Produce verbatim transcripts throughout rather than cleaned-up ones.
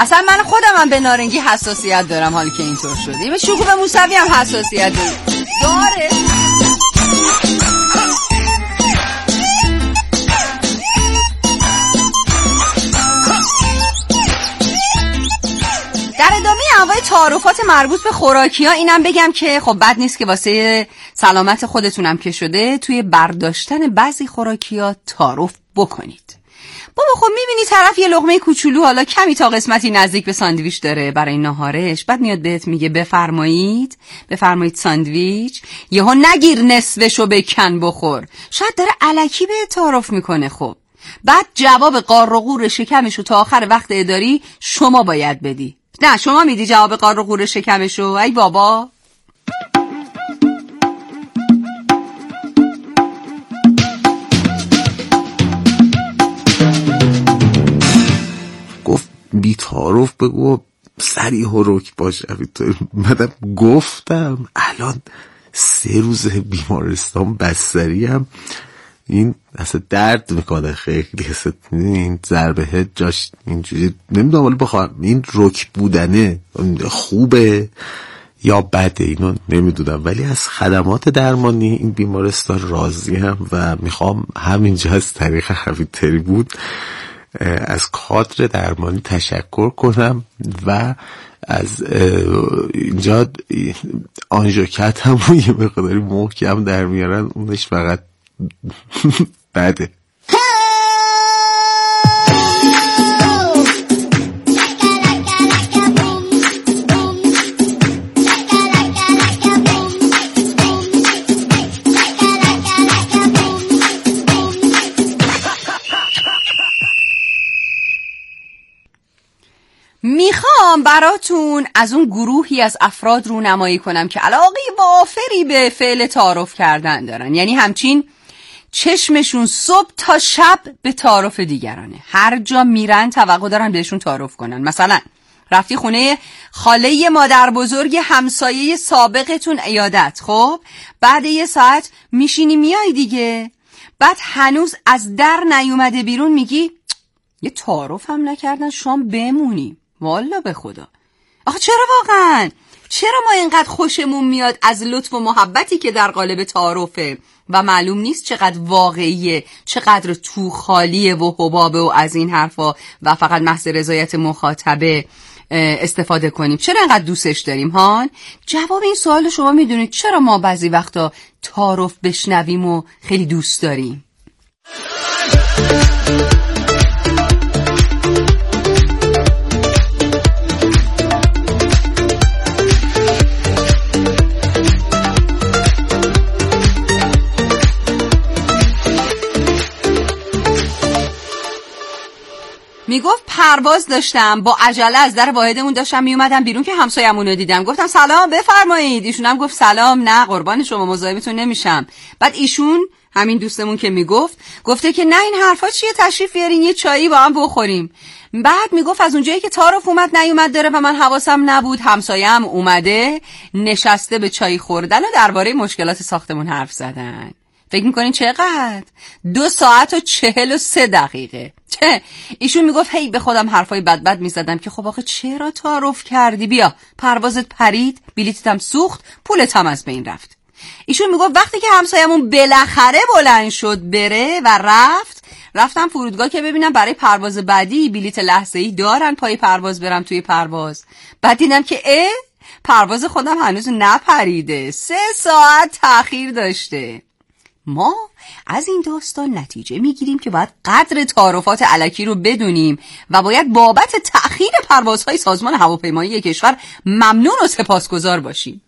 اصلا من خودم هم به نارنگی حساسیت دارم، حالی که اینطور شده. شکوفه موسوی هم حساسیت داره. در ادامه انواع تعارفات مربوط به خوراکی ها اینم بگم که خب بد نیست که واسه سلامت خودتونم که شده توی برداشتن بعضی خوراکی ها تعارف بکنید. بابا خب میبینی طرف یه لقمه کوچولو حالا کمی تا قسمتی نزدیک به ساندویچ داره برای ناهارش، بعد میاد بهت میگه بفرمایید بفرمایید ساندویچ، یهو نگیر نصفشو بکن بخور، شاید داره الکی به تعارف میکنه. خب بعد جواب قار و قور شکمشو تا آخر وقت اداری شما باید بدی. نه شما میدی جواب قار و قور شکمشو؟ ای بابا. گفت بی تعارف بگو سریع و رک باش. منم گفتم الان سه روز بیمارستان بستریم، این اصلا درد میکنه خیلی، اصلا این ضربه جاش اینجوری نمیدونم ولی بخوام این رک بودنه خوبه یا بده اینو نمیدونم، ولی از خدمات درمانی این بیمارستان راضیم و میخوام همینجا از طریق حفیظ بود از کادر درمانی تشکر کنم و از اینجا آنژوکت هم یه مقداری محکم در میارن، اونش فقط بده. میخوام براتون از اون گروهی از افراد رو نمایی کنم که علاقه وافری به فعل تعارف کردن دارن، یعنی همچین چشمشون صبح تا شب به تعارف دیگرانه، هر جا میرن توقع دارن بهشون تعارف کنن. مثلا رفتی خونه خاله مادر بزرگ همسایه سابقتون عیادت، خب بعد یه ساعت میشینی میای دیگه، بعد هنوز از در نیومده بیرون میگی یه تعارف هم نکردن شام بمونیم. والا به خدا آخه چرا واقعا؟ چرا ما اینقدر خوشمون میاد از لطف و محبتی که در قالب تعارفه و معلوم نیست چقدر واقعیه، چقدر تو خالیه و حبابه و از این حرفا و فقط محض رضایت مخاطبه استفاده کنیم؟ چرا اینقدر دوستش داریم هان؟ جواب این سوال شما میدونید چرا ما بعضی وقتا تعارف بشنویم و خیلی دوست داریم؟ میگفت پرواز داشتم، با عجله از در واحدمون داشتم میومدم بیرون که همسایه‌مون رو دیدم، گفتم سلام بفرمایید، ایشون هم گفت سلام، نه قربان شما مزاحمتون نمیشم. بعد ایشون همین دوستمون که میگفت گفته که نه این حرفا چیه، تشریف بیارین یه چایی با هم بخوریم. بعد میگفت از اونجایی که تعارف اومد نیومد داره و من حواسم نبود، همسایه‌ام اومده نشسته به چای خوردن و درباره مشکلات ساختمون حرف زدن. فکر میکنین چقدر؟ دو ساعت و چهل و سه دقیقه. چه؟ ایشون میگفت هی به خودم حرفای بد بد میزدم که خب آخه چرا تعارف کردی، بیا پروازت پرید، بلیطت هم سوخت، پولت هم از بین رفت. ایشون میگفت وقتی که همسایمون بالاخره بلند شد بره و رفت، رفتم فرودگاه که ببینم برای پرواز بعدی بلیط لحظه‌ای دارن پای پرواز برم توی پرواز. بعد دیدم که اه پرواز خودم هنوز نپریده، سه ساعت تأخیر داشته. ما از این داستان نتیجه میگیریم که باید قدر تعارفات الکی رو بدونیم و باید بابت تأخیر پروازهای سازمان هواپیمایی کشور ممنون و سپاسگزار باشیم.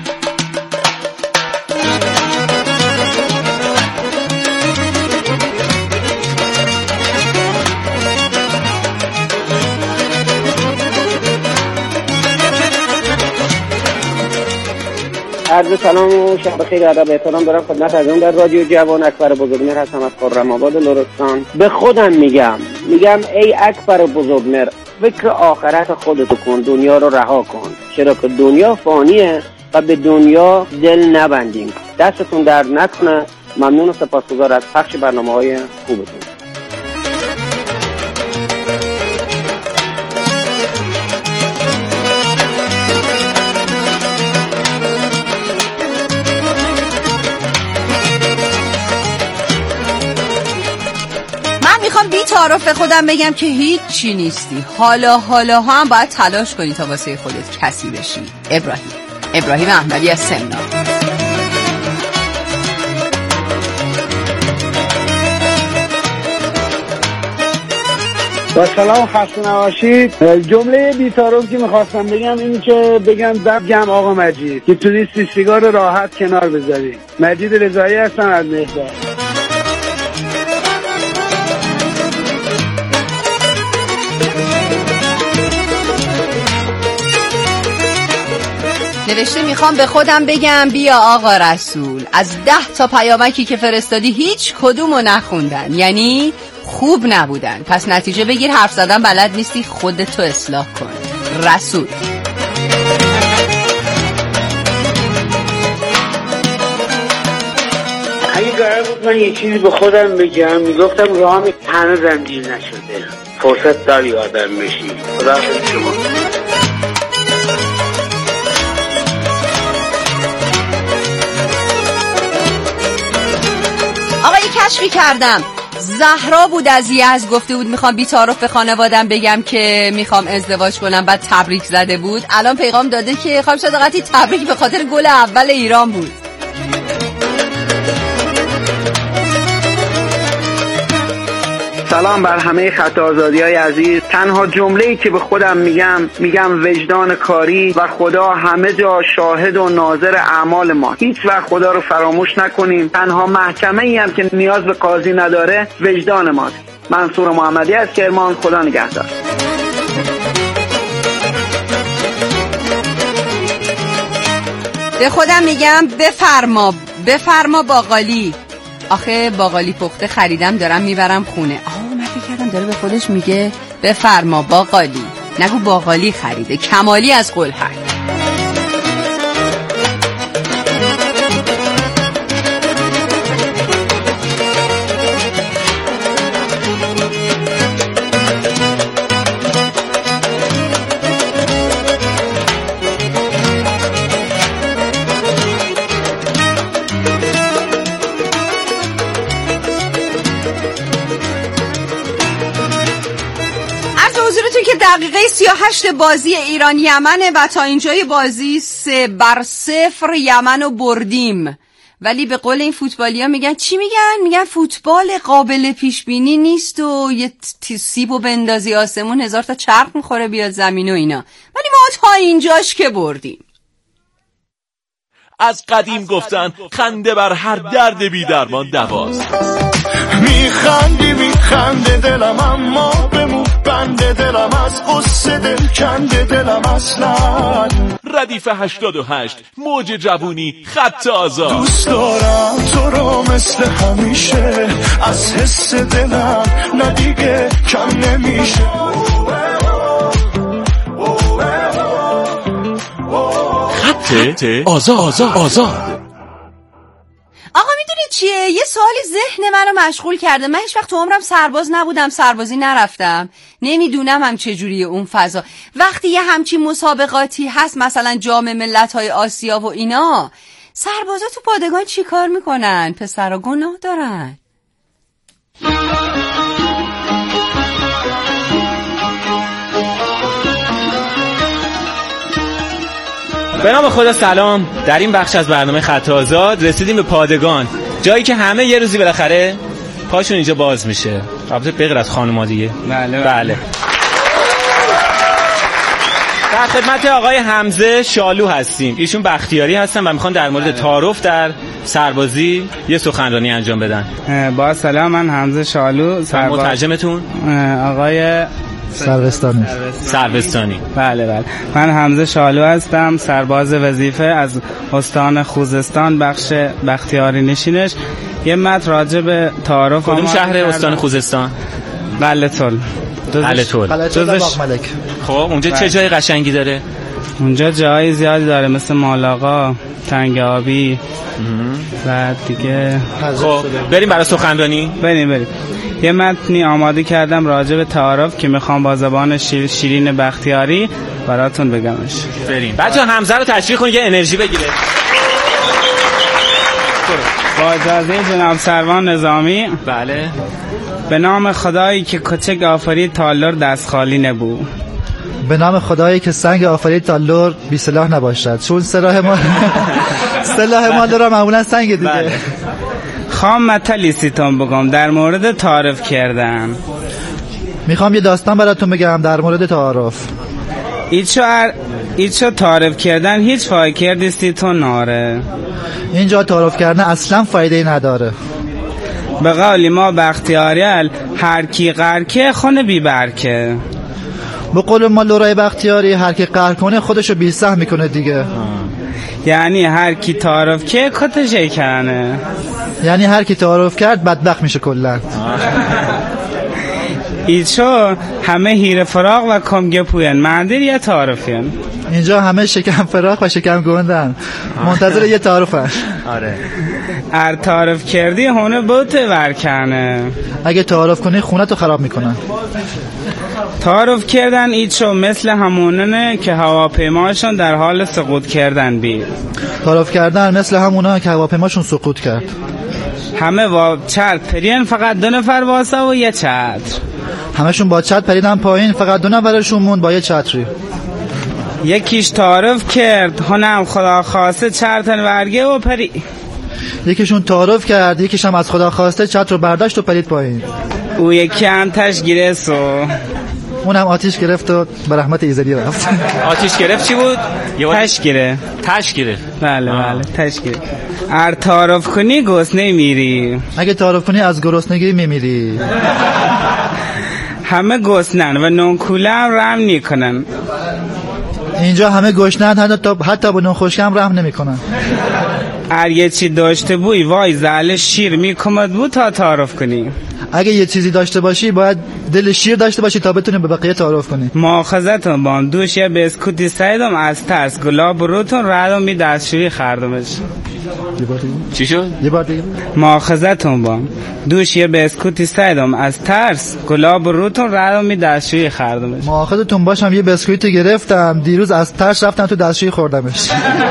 عرض سلام و شب بخیر، ادب و احترام دارم خدمت عزیزان در رادیو جوان. اکبر بزرگمهر هستم از خرم‌آباد لرستان. به خودم میگم میگم ای اکبر بزرگمهر، فکر آخرت خودتو کن، دنیا رو رها کن، چرا که دنیا فانیه و به دنیا دل نبندیم. دستتون درد نکنه. ممنون و سپاسگزار از پخش برنامه‌های خوبتون. تعارف خودم بگم که هیچ چی نیستی. حالا حالا هم باید تلاش کنی تا واسه خودت کسی بشی. ابراهیم ابراهیم احمدی از سمنان. با سلام خسته نباشید. جمله بی‌تعارف که میخواستم بگم اینی که بگم دبگم آقا مجید که تونستی سیگار راحت کنار بذاری. مجید رضایی هستم از مهداد. نوشته میخوام به خودم بگم بیا آقا رسول، از ده تا پیامکی که فرستادی هیچ کدومو نخوندن، یعنی خوب نبودن، پس نتیجه بگیر حرف زدن بلد نیستی، خودتو اصلاح کن. رسول. اگه قرار بود من یه چیزی به خودم بگم میگفتم راهم هنوز زنجیر نشده، فرصت داری آدم بشی. خدا حافظ شما. آقا یه کشفی کردم، زهرا بود از یزد گفته بود میخوام بی تعارف به خانوادم بگم که میخوام ازدواج کنم، بعد تبریک زده بود. الان پیغام داده که خانم صداقتی تبریک به خاطر گل اول ایران بود. سلام بر همه خط آزادی‌های عزیز. تنها جمله‌ای که به خودم میگم میگم وجدان کاری و خدا همه جا شاهد و ناظر اعمال ما. هیچ وقت خدا رو فراموش نکنیم. تنها محکمه‌ای هم که نیاز به قاضی نداره وجدان ماست. منصور محمدی از کرمان. خدا نگهدار. به خودم میگم بفرما بفرما باقالی. آخه باقالی پخته خریدم دارم میبرم خونه. آه من فکر کردم داره به خودش میگه بفرما باقالی، نگو باقالی خریده. کمالی از قلهک. دقیقه سی و هشت بازی ایران یمنه و تا اینجای بازی سه بر صفر یمن رو بردیم. ولی به قول این فوتبالی ها میگن چی میگن؟ میگن فوتبال قابل پیش بینی نیست و یه سیب و بندازی آسمون هزار تا چرخ میخوره بیاد زمین و اینا. ولی ما تا اینجاش که بردیم. از قدیم گفتن خنده بر هر درد بی درمان دواست. میخندی میخنده دلم اما بمون بنده دلم از قصه دل کنده دلم اصلا. ردیف هشتاد و هشت موج جوونی خط آزاد. دوست دارم تو رو مثل همیشه از حس دلم ندیگه کم نمیشه. خط آزاد آزاد آزاد. آقا میدونی چیه؟ یه سوالی ذهن منو مشغول کرده. من هیچ وقت تو عمرم سرباز نبودم، سربازی نرفتم، نمیدونم هم چجوریه اون فضا. وقتی یه همچین مسابقاتی هست مثلا جام ملت‌های آسیا و اینا، سربازا تو پادگان چی کار میکنن؟ پسرا گناه دارن. به نام خدا سلام. در این بخش از برنامه خط آزاد رسیدیم به پادگان، جایی که همه یه روزی بالاخره پاشون اینجا باز میشه. البته بغیر از خانوما دیگه. بله بله. در خدمت آقای حمزه شالو هستیم. ایشون بختیاری هستن و میخوان در مورد تعارف در سربازی یه سخنرانی انجام بدن. با سلام، من حمزه شالو. سرباز. مترجمتون آقای سروستانی. سروستانی. بله بله. من حمزه شالو هستم، سرباز وظیفه از استان خوزستان، بخش بختیاری نشینش. یه متن راجع به تعارف. کدوم شهر استان خوزستان؟ قلعه‌طل. قلعه‌طل. قلعه‌طل باغملک. خب اونجا چه جای قشنگی داره؟ اونجا جای زیادی داره، مثل مالاقا، تنگ آبی و دیگه. خب بریم برای سخنرانی. بریم بریم. یه متنی آماده کردم راجع به تعارف که میخوام با زبان شیر شیرین بختیاری براتون بگمش. بریم. بچه‌ها حمزه رو تشویق کنید که انرژی بگیره. با اجازه جناب سروان نظامی. بله. به نام خدایی که کوچک آفرید تالر دست خالی نبود. به نام خدایی که سنگ آفرید تالر بی سلاح نباشد. چون سلاح ما سلاح ما داره معمولا سنگ دیگه. بله. خام مطلی سیتون بگم در مورد تعارف کردن. میخوام یه داستان براتون بگم در مورد تعارف. ایچو ار... ایچو تعارف کردن هیچ فایده کردی سیتون ناره. اینجا تعارف کردن اصلا فایده نداره. به قول ما بختیاریل هر کی قرکه خونه بی برکه. به قول ما لورای بختیاری هر کی قهر کنه خودشو بی سهم میکنه دیگه. آه. یعنی هر کی تعارف که کتشه کنه. یعنی هر کی تعارف کرد بدبخت میشه کلا. ایچو همه هیر فراغ و کمگه پوین مندیر یا تعارفین. اینجا همه شکم فراغ و شکم گوندن منتظر یه تعارفن. آره. ار تعارف کردی هونه بوته ورکنه. اگه تعارف کنی خونه تو خراب میکنن. تعارف کردن ایچو مثل هموننه که هواپیماشون در حال سقوط کردن بی. تعارف کردن مثل همونا که هواپیماشون سقوط کرد. همه با چتر پرین فقط دو نفر واسه و یه چتر. همشون با چتر پریدن پایین فقط دو نفرشون موند با یه چتری. یکیش تعارف کرد هنم خدا خواسته چتر ورگه و پری. یکیشون تعارف کرد یکیش هم از خدا خواسته چتر رو برداشت و پرید پایین. او یکی هم تش گرفت و اونم آتیش گرفت و به رحمت ایزدی رفت. آتیش گرفت چی بود؟ تش گرفت. تش گرفت. بله بله تش گرفت. ار تعارف کنی گسنه میری. اگه تعارف کنی از گرسنگی میمیری. همه گسنن و نونکوله هم رحم نیکنن. اینجا همه گشنند حتی حتی به نون خشکم رحم نمیکنن. ار یه چی داشته بوی وای زعل شیر میکمد بود تا تعارف کنی. اگه یه چیزی داشته باشی باید دل شیر داشته باشی تا بتونی به بقیه تعارف کنی. مؤاخذتون بام دوش یه بسکوتی سایدم از ترس گلاب روتون ردم می دستشویی خردمش. چی شد؟ یه بار دیگه. مؤاخذتون بام دوش یه بسکوتی سایدم از ترس گلاب روتون ردم می دستشویی خردمش. مؤاخذتون باشم یه بسکویت گرفتم دیروز از ترس رفتم تو دستشویی خوردمش.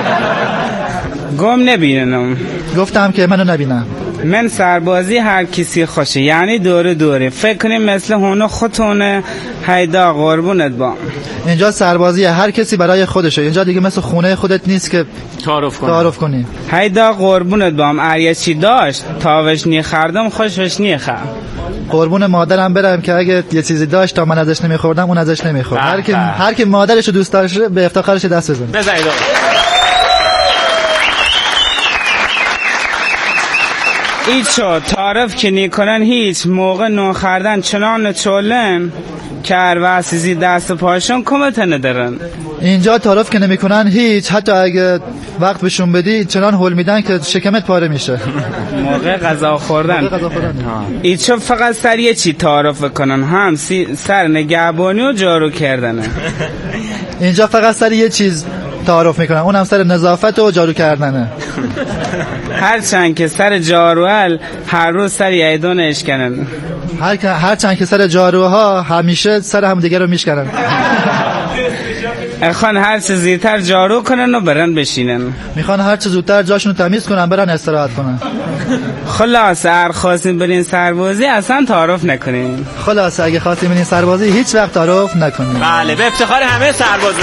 گم نبینم. گفتم که منو نبینم. من سربازی هر کسی خوشه یعنی دوره دوره فکر کنیم مثل هونو خودتونه هیدا قربونت با. اینجا سربازی هر کسی برای خودشه. اینجا دیگه مثل خونه خودت نیست که تعارف کنی. تعارف کنی. هیدا قربونت بام اریه چی داشت تاوش نی خردم خوشش نی خر. قربون مادرم برم که اگه یه چیزی داشت تا من ازش نمیخوردم اون ازش نمیخورد. هر کی هر کی مادرشو دوست داره به افتخارش دست بزنه. بزنید. ایچو تعارف که نیکنن هیچ موقع نو خردن چنان چولن که هر واسیزی دست پاشون کمت ندارن. اینجا تعارف که نمیکنن هیچ حتی اگه وقت بهشون بدی چنان هول میدن که شکمت پاره میشه. موقع غذا خوردن. ایچو فقط سر یه چی تعارف کنن هم سر نگهبانی و جارو کردنه. اینجا فقط سر یه چیز تعارف میکنن اونم سر نظافت و جارو کردنه. هرچند که سر جاروال هر روز سر ییدون اشکنن. هر هرچند که سر جاروها همیشه سر هم دیگه رو میشکنن. اخوان هر چه زودتر جارو کنن و برن بشینن. میخوان هر چه زودتر جاشون رو تمیز کنن برن استراحت کنن. خلاص هر خواستین برین سربازی اصلا تعارف نکنین. خلاص اگه خواستین برین سربازی هیچ وقت تعارف نکنین. بله به افتخار همه سربازا.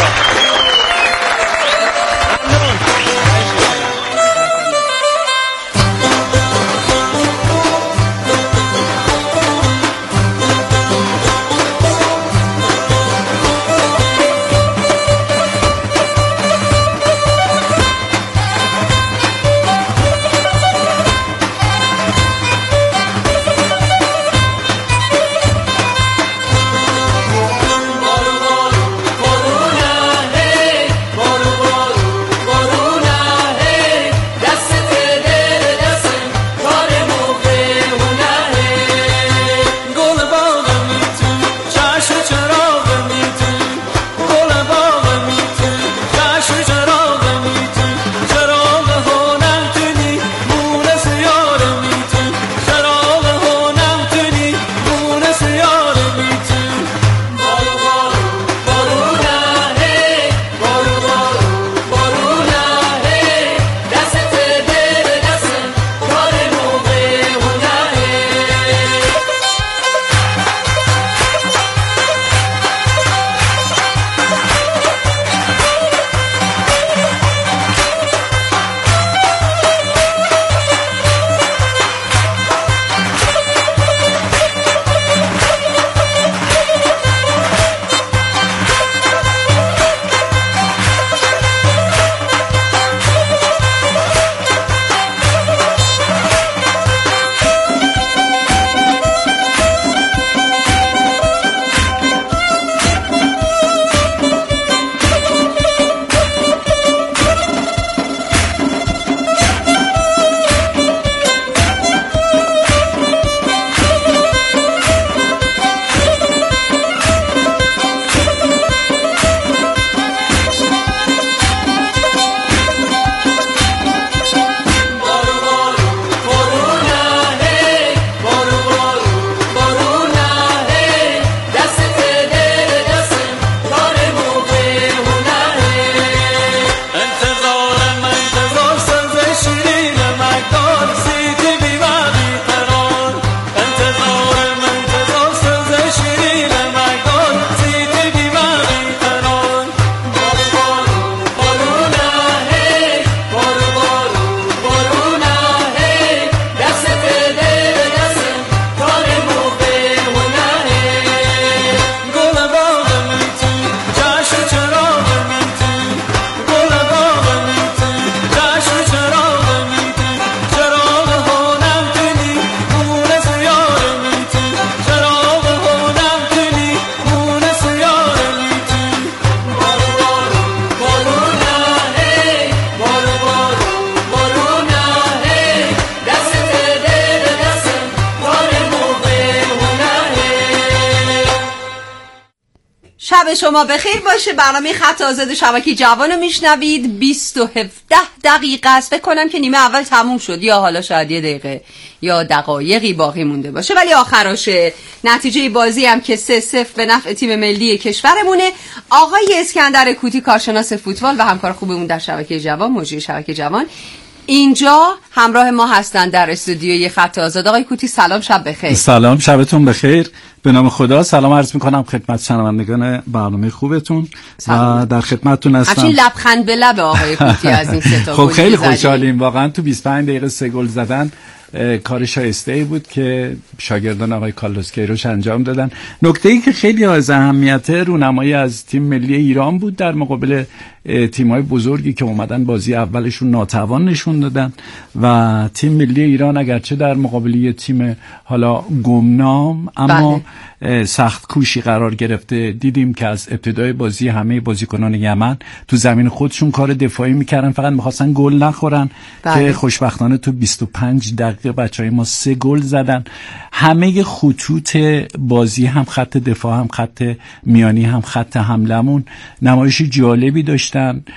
شب شما بخیر باشه. برنامه خط آزاد شبکه جوان رو میشنوید. بیست و هفده دقیقه است، فکر کنم که نیمه اول تموم شد، یا حالا شاید یه دقیقه یا دقایقی باقی مونده باشه، ولی آخراشه. نتیجه بازی هم که سه صفر به نفع تیم ملی کشورمونه. آقای اسکندر کوتی، کارشناس فوتبال و همکار خوبمون در شبکه جوان، مجری شبکه جوان، اینجا همراه ما هستن در استودیوی خط آزاد. آقای کوتی سلام، شب بخیر. سلام، شبتون بخیر. به نام خدا سلام عرض میکنم خدمت شنوندگان برنامه خوبتون و در خدمتتون هستم. همچین لبخند به لب آقای کوتی از این سه تا خب خیلی خوشحالیم واقعا. تو بیست و پنج دقیقه سه گل زدن کار شایسته‌ای بود که شاگردان آقای کارلوس کیروش انجام دادن. نکته‌ای که خیلی از اهمیته رونمایی از تیم ملی ایران بود در مقابل تیم‌های بزرگی که اومدن بازی اولشون ناتوان نشون دادن و تیم ملی ایران اگرچه در مقابل یه تیم حالا گمنام اما بله. سخت کوشی قرار گرفته. دیدیم که از ابتدای بازی همه بازیکنان یمن تو زمین خودشون کار دفاعی میکردن، فقط میخواستن گل نخورن بله. که خوشبختانه تو بیست و پنج دقیقه بچهای ما سه گل زدن. همه خطوط بازی، هم خط دفاع هم خط میانی هم خط حملمون نمایش جالبی داشتن.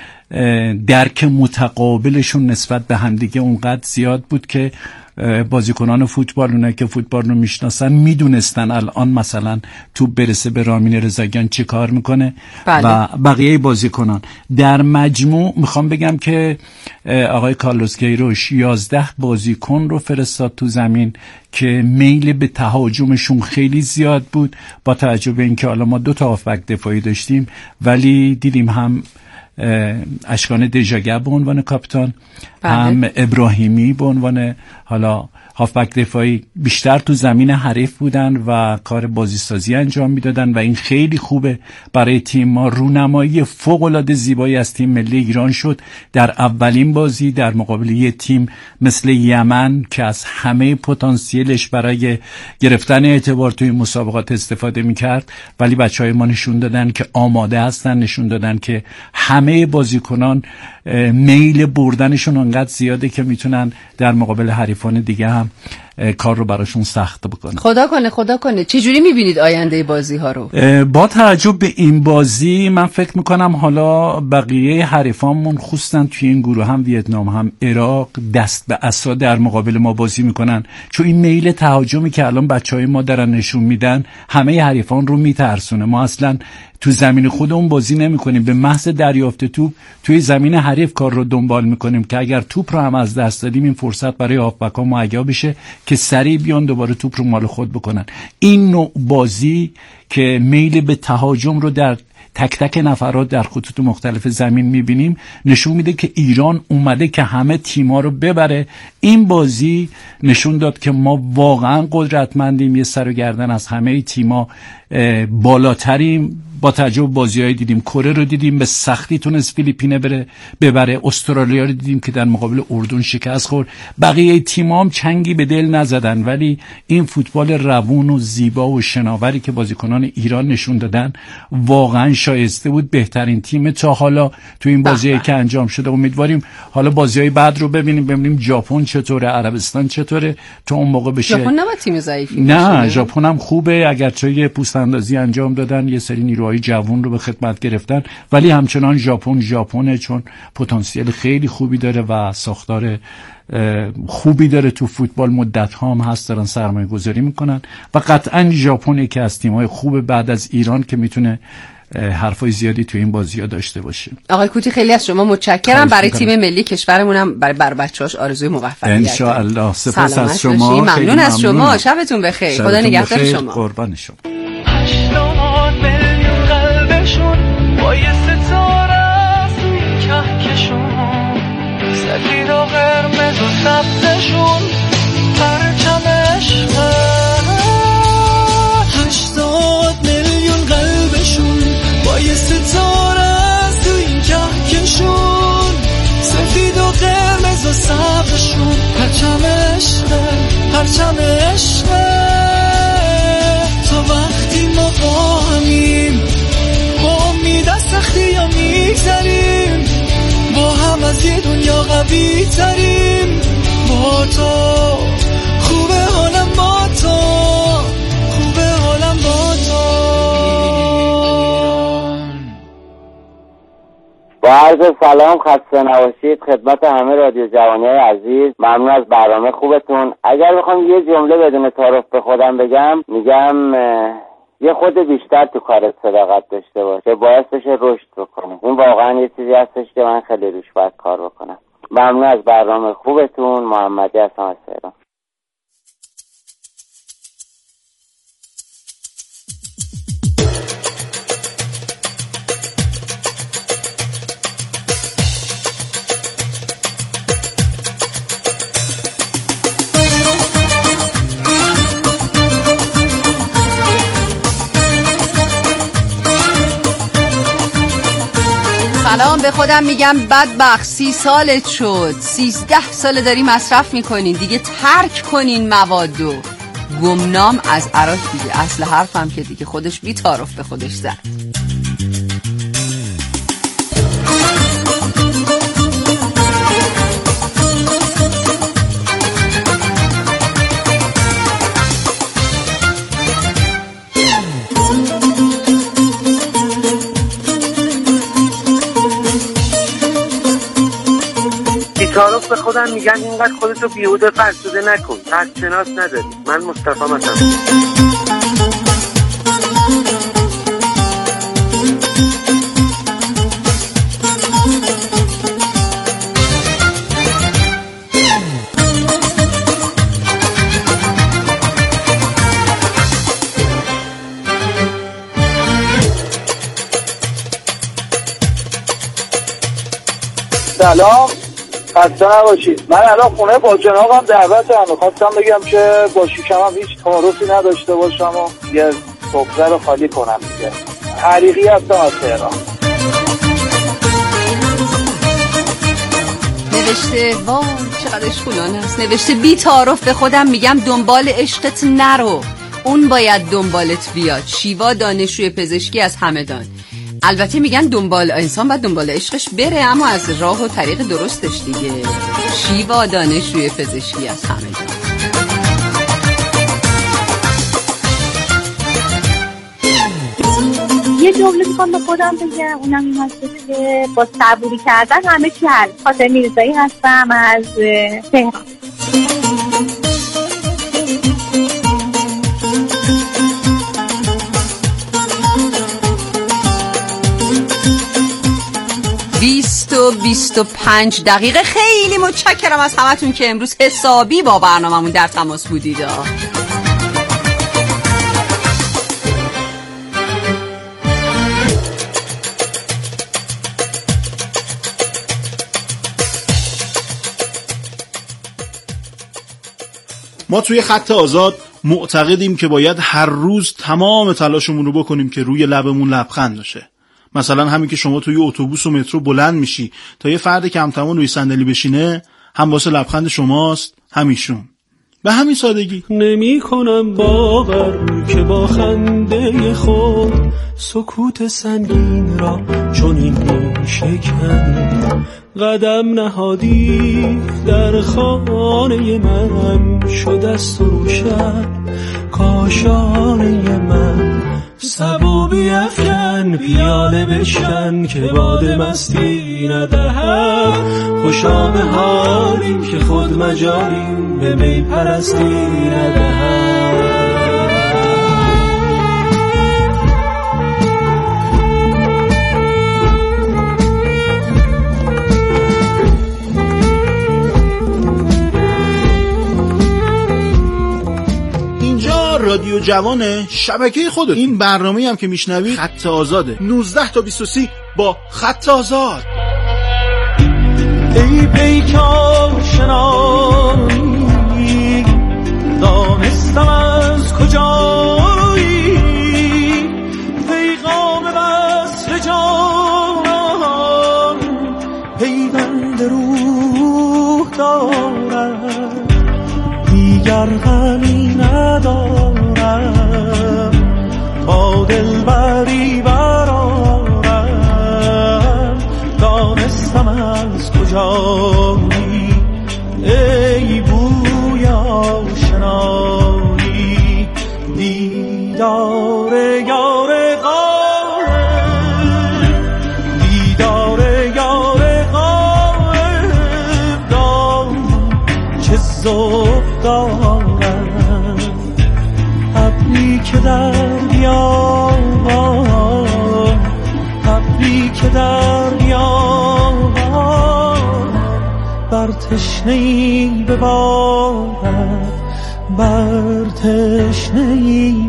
درک متقابلشون نسبت به همدیگه اونقدر زیاد بود که بازیکنان فوتبال، اونایی که فوتبال رو میشناسن میدونستن الان مثلا توپ برسه به رامین رضاییان چه کار میکنه بله. و بقیه بازیکنان. در مجموع میخوام بگم که آقای کارلوس کیروش یازده بازیکن رو فرستاد تو زمین که میل به تهاجمشون خیلی زیاد بود، با توجه به اینکه حالا ما دو تا هافبک دفاعی داشتیم ولی دیدیم هم اشکان دژاگر به عنوان کاپیتان بله. هم ابراهیمی به عنوان حالا هافبک دفاعی بیشتر تو زمین حریف بودن و کار بازیسازی انجام میدادن و این خیلی خوبه برای تیم ما. رونمایی فوق العاده زیبایی از تیم ملی ایران شد در اولین بازی در مقابل یه تیم مثل یمن که از همه پتانسیلش برای گرفتن اعتبار توی مسابقات استفاده میکرد، ولی بچهای ما نشون دادن که آماده هستن، نشون دادن که همه بازیکنان میل بردنشون انقدر زیاده که میتونن در مقابل حریفان دیگه هم کار رو براشون سخت بکنه. خدا کنه خدا کنه. چه جوری میبینید آینده بازی ها رو؟ با توجه به این بازی من فکر میکنم حالا بقیه حریفانمون خصوصا توی این گروه هم ویتنام هم عراق دست به عصا در مقابل ما بازی میکنن، چون این میل تهاجمی که الان بچهای ما دارن نشون میدن همه حریفان رو میترسونه. ما اصلا تو زمین خودمون بازی نمی‌کنیم، به محض دریافت توپ توی زمین حریف کار رو دنبال می‌کنیم که اگر توپ رو هم از دست دادیم این فرصت برای هافبک‌ها مهیا بشه که سریع بیان دوباره توپ رو مال خود بکنن. این نوع بازی که میل به تهاجم رو در تک تک نفرات در خطوط مختلف زمین میبینیم نشون میده که ایران اومده که همه تیما رو ببره. این بازی نشون داد که ما واقعا قدرتمندیم، یه سر و گردن از همه تیما بالاتریم. با توجه به بازی‌های دیدیم، کره رو دیدیم به سختی تونست فیلیپین بره ببره، استرالیا رو دیدیم که در مقابل اردن شکست خورد. بقیه تیم‌ها هم چنگی به دل نزدن، ولی این فوتبال روون و زیبا و شناوری که بازیکنان ایران نشون دادن واقعا شایسته بود بهترین تیم تا حالا تو این بازی‌ای که انجام شده. امیدواریم حالا بازی‌های بعد رو ببینیم، ببینیم ژاپن چطوره، عربستان چطوره، تا اون موقع بشه. ژاپن نباید تیم ضعیفی نه، ژاپن هم خوبه، اگرچه یه پوست اندازی انجام دادن، یه سری نیروهای جوان رو به خدمت گرفتن، ولی همچنان ژاپن ژاپنه، چون پتانسیل خیلی خوبی داره و ساختار خوبی داره تو فوتبال، مدت ها هم هست دارن سرمایه گذاری میکنن و قطعا ژاپن که از تیم‌های خوب بعد از ایران که میتونه حرفای زیادی تو این بازی‌ها داشته باشه. آقای کوتی خیلی از شما متشکرم. برای تیم ملی کشورمون هم برای بر بچه‌هاش آرزوی موفقیت ان شاء الله. سپاس از شما، ممنون, ممنون از شما. شبتون بخیر. خدا نگهدار شما. قربان شما. هشتاد میلیون قلبشون با یه ستاره است این کهکشون، سفید و قرمز و سبزشون پرچم عشقه. هشتاد میلیون قلبشون با یه ستاره است این کهکشون، سفید و قرمز و سبزشون پرچم عشقه، پرچم عشقه. تا وقتی ما با همیم، با امید از سختی ها میگذریم، با هم از یه دنیا قوی تریم. با تو خوبه حالم، با تو خوبه حالم، با تو. با عرض سلام، خسته نباشید خدمت همه رادیو جوانی عزیز. ممنون از برنامه خوبتون. اگر بخوام یه جمله بدون تعارف به خودم بگم، میگم یه خود بیشتر تو کارت صداقت داشته باش که باعث بشه رشد بکنی. این واقعا یه چیزی هستش که من خیلی روش باید کار بکنم. ممنون از برنامه خوبتون. محمدی هستم از تهران. سلام، به خودم میگم بدبخت سی سالت شد، سیزده ساله داری مصرف میکنین دیگه، ترک کنین موادو. گمنام از عراق دیگه، اصل حرفم که دیگه خودش بی تعارف به خودش زد. تعارف به خودم میگن اینقدر خودتو بیهوده فرسوده نکن، تحتشناس نداری. من مصطفی هستم. سلام، خسته نباشید. من الان خونه با جنابم دعوتم، میخواستم بگم که با شیشم هم هیچ تعارفی نداشته باشم و یه سفره رو خالی کنم دیگه. حریقی هستم از تهران. نوشته وای چقدر اشکولانه است. نوشته بی تعارف به خودم میگم دنبال عشقت نرو، اون باید دنبالت بیاد. شیوا دانشجوی پزشکی از همدان. البته میگن دنبال انسان باید دنبال عشقش بره، اما از راه و طریق درستش دیگه. شیوا دانشجوی پزشکی از همدان. یه جمله میخوام به خودم بگم، اونم این هست که با صبوری کردن همه چی حل. فاطمه میرزایی هستم از تهران. بیست و بیست و پنج دقیقه. خیلی متشکرم از همتون که امروز حسابی با برنامه‌مون در تماس بودید. ما توی خط آزاد معتقدیم که باید هر روز تمام تلاشمون رو بکنیم که روی لبمون لبخند باشه. مثلا همین که شما توی اتوبوس و مترو بلند میشی تا یه فرد کم‌توان روی صندلی بشینه، هم واسه لبخند شماست همیشون. به همین سادگی. نمی کنم باور که با خنده خود سکوت سنگین را چون این می شکن. قدم نهادی در خانه من، شد است و روشن کاشانه من. سبو بیفکن پیاله بشکن که باد مستی ندهد. خوشا به حالیم که خود مجالیم به می پرستی ندهد. رادیو جوانه، شبکه خودت. این برنامه‌ای هم که میشنوی خط آزاده، نوزده تا بیست و سه با خط آزاد. ای پیکار شنایی دانستم از کجایی، پیغام وصل جانان پیوند روح دارد. دیگر غمی ندارم تا دلبری برارم. دانستم از کجایی ای بوی آشنایی. دیدار یار غالب، دیدار یار در بیابان، ابری که در بیابان، بر تشنه‌ای ببارد، بر تشنه‌ای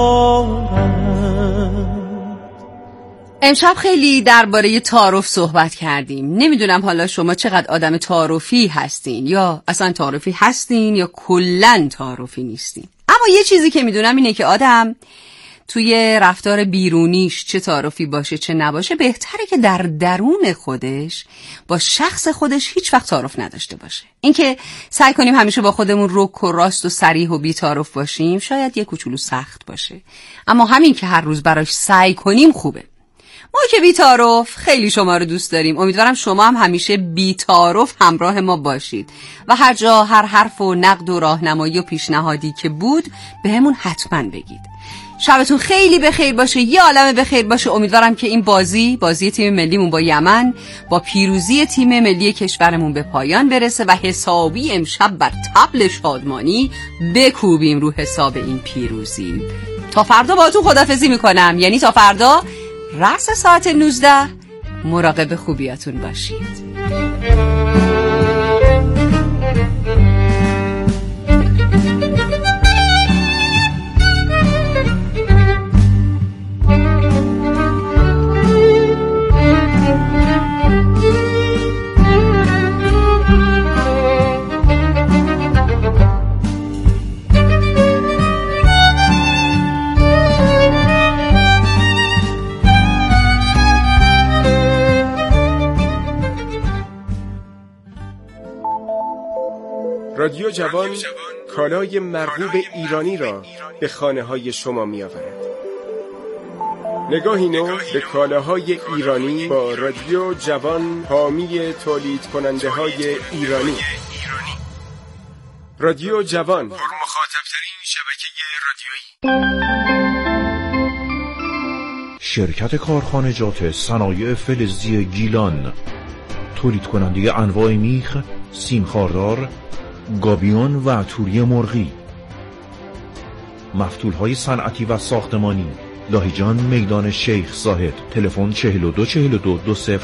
ببارد. امشب خیلی درباره تعارف صحبت کردیم. نمیدونم حالا شما چقدر آدم تعارفی هستین، یا اصلا تعارفی هستین یا کلن تعارفی نیستین. اما یه چیزی که میدونم اینه که آدم توی رفتار بیرونیش چه تعارفی باشه چه نباشه، بهتره که در درون خودش با شخص خودش هیچ وقت تعارف نداشته باشه. اینکه سعی کنیم همیشه با خودمون رک و راست و صریح و بی تعارف باشیم شاید یه کوچولو سخت باشه، اما همین که هر روز براش سعی کنیم خوبه. ما که بی تعارف خیلی شما رو دوست داریم. امیدوارم شما هم همیشه بی تعارف همراه ما باشید و هر جا هر حرف و نقد و راهنمایی و پیشنهادی که بود به همون حتما بگید. شبتون خیلی بخیر باشه، یه عالمه بخیر باشه. امیدوارم که این بازی بازی تیم ملیمون با یمن با پیروزی تیم ملی کشورمون به پایان برسه و حسابی امشب بر طبل شادمانی بکوبیم رو حساب این پیروزی. تا فردا باهاتون خداحافظی میکنم، یعنی تا فردا رأس ساعت نوزده. مراقب خوبیاتون باشید. رادیو جوان کالای مرغوب ایرانی را به خانه های شما می آورد. نگاهی نو به کالاهای ایرانی با رادیو جوان، حامی تولید کننده های ایرانی. رادیو جوان، مخاطبترین شبکه رادیویی. شرکت کارخانجات صنایع فلزی گیلان، تولید کننده انواع میخ، سیم خاردار، گابیون و توری مرغی. مفتولهای صنعتی و ساختمانی. لاهیجان، میدان شیخ زاهد. تلفن چهل و دو چهل و دو دو صفر